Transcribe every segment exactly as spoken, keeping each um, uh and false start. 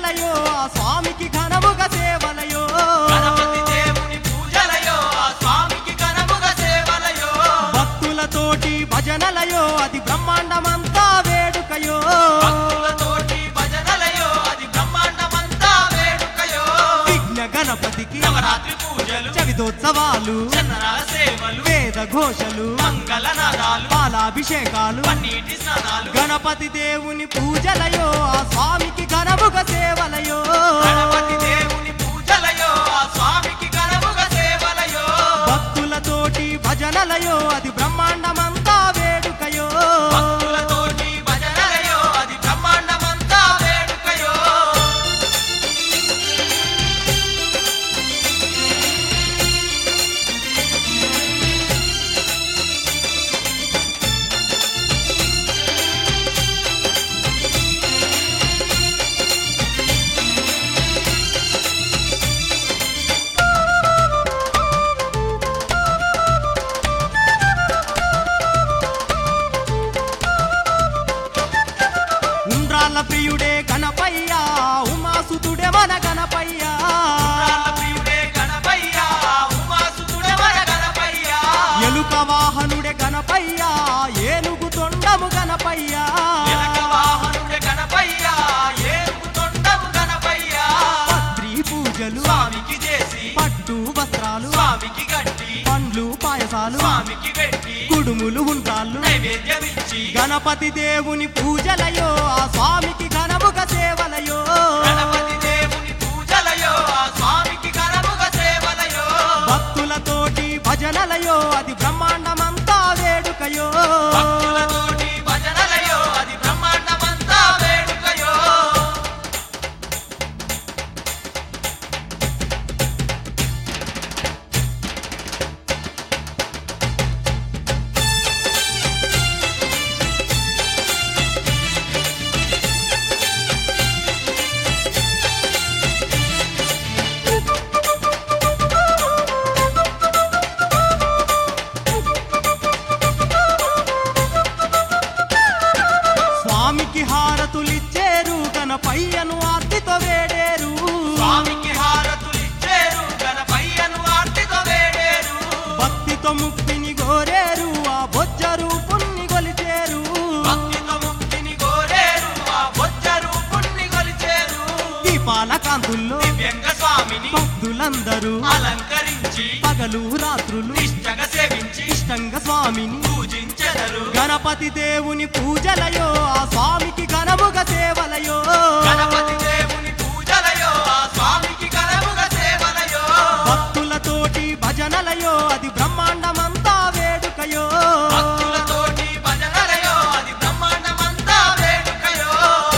పూజలయో ఆ స్వామికి ఘనముగా సేవలయో గణపతి దేవుని పూజలయో ఆ స్వామికి ఘనముగా సేవలయో భక్తులతోటి భజనలయో అది బ్రహ్మాండమంతా వేడుకయో భక్తులతోటి భజనలయో అది బ్రహ్మాండమంతా వేడుకయో విఘ్న గణపతికి నవరాత్రి పూజలు చవితోత్సవాలు చందనాల సేవలు వేద ఘోషలు మంగళనాదాలు పాలాభిషేకాలు పన్నీటి స్నానాలు గణపతి దేవుని పూజలయో ఆ స్వామికి ఘనముగా సేవలయో గణపతి దేవుని పూజలయో ఆ స్వామికి ఘనముగా సేవలయో భక్తులతోటి భజనలయో అది బ్రహ్మాండమంతా వేడుకయో భక్తులతోటి భజనలయో అది బ్రహ్మాండమంతా వేడుకయో ఉండ్రాళ్ళ ప్రియుడే గణపయ్యా ఉమాసుతుడే మన గణపయ్యా రాళ్ళ ప్రియుడే గణపయ్యా ఉమాసుతుడే మన గణపయ్యా ఎలుక వాహనుడే గణపయ్యా ఏనుగు తొండము గణపయ్యా ఎలక వాహనుడే గణపయ్యా ఏనుగు తొండము గణపయ్యా పత్రి పూజలు స్వామికి చేసి పట్టు వస్త్రాలు స్వామికి గట్టి పండ్లు పాయసాలు స్వామికి పెట్టి కుడుములు ఉండ్రాళ్ళు నైవేద్యమిచ్చి గణపతి దేవుని పూజలయో ఆ స్వామికి ఘనముగా సేవలయో గణపతి దేవుని పూజలయో ఆ స్వామికి ఘనముగా సేవలయో భక్తులతోటి భజనలయో అది బ్రహ్మాండమంతా వేడుకయో భక్తులతోటి భజనలయో అది బ్రహ్మాండమంతా వేడుకయో స్వామికి హారతులిచ్చేరు గణపయ్యను ఆర్తితో వేడేరు స్వామికి హారతులిచ్చేరు గణపయ్యను ఆర్తితో వేడేరు భక్తితో ముక్తిని గోరేరు ఆ బొజ్జ రూపుణ్ణి గొలిచేరు భక్తితో ముక్తిని కోరేరు ఆ బొజ్జ రూపుణ్ణి కొలిచేరు దీపాల కాంతుల్లో దివ్యంగ స్వామిని భక్తులందరూ అలంకరించి పగలు రాత్రులు నిష్టగా సేవించి ఇష్టంగా స్వామిని పూజించెదరు గణపతి దేవుని పూజలయో ఆ స్వామికి ఘనముగా సేవలయో గణపతి దేవుని పూజలయో ఆ స్వామికి ఘనముగా సేవలయో భక్తులతోటి భజనలయో అది బ్రహ్మాండమంతా వేడుకయో భక్తులతోటి భజనలయో అది బ్రహ్మాండమంతా వేడుకయో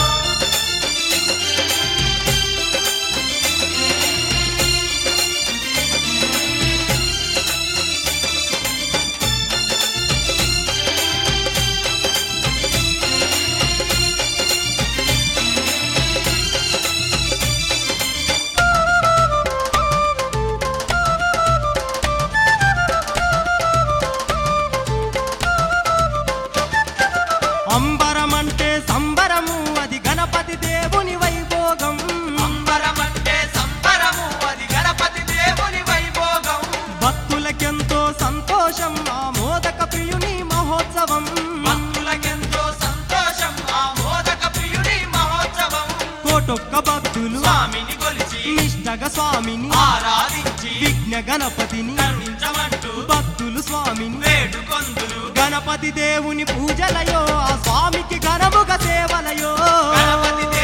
అంబరమంటే సంబరము అది గణపతి దేవుని వైభోగం అంబరమంటే సంబరము అది గణపతి దేవుని వైభోగం భక్తులకెంతో సంతోషం ఆ మోదక ప్రియుని మహోత్సవం భక్తులకెంతో సంతోషం ఆ మోదక ప్రియుని మహోత్సవం కోటొక్క భక్తులు స్వామిని కొలిచి నిష్టగా స్వామిని ఆరాధించి విఘ్న గణపతిని కరుణించమంటూ భక్తులు స్వామిని వేడుకొందులు గణపతి దేవుని పూజలయో ఆ స్వామికి ఘనముగా సేవలయో గణపతి